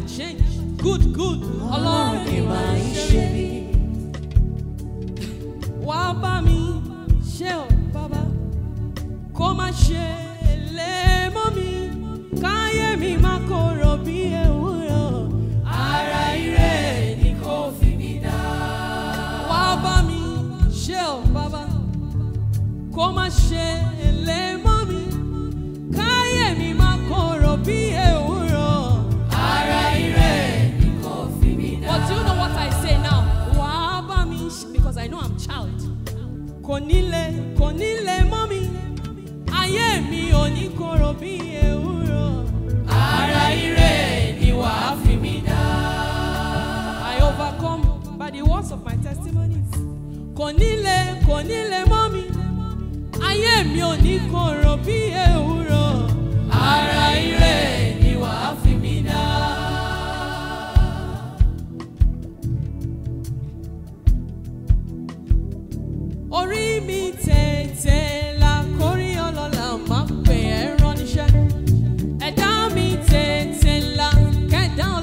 change. Good. Ọlọ́run ni máa ń ṣe mí. Wá bá mi ṣe ọ́ bàbá. Kó má ṣe lè mọ́ mi. Káyé mi má korò bí ewúro. Ara ire ni kò fi mí dá. Wá bá mi ṣe ọ́ bàbá. Kó má ṣe lè mọ́ mi. Káyé mi má korò bí ewúro. Ara ire ni kò fi mí dá. But do you know what I say now? Wá bá mi because I know I'm child. Kò nílé mọ́ mi. Ayé mi ò ní korò bí ewúro. Ara ire ni wàá fi mí dá. I overcome by the words of my testimonies. Kò nílé mọ́ mi. Ayé mi ò ní korò bí ewúro. Ara ire ni wàá fi mí dá. Orí mi tẹ̀.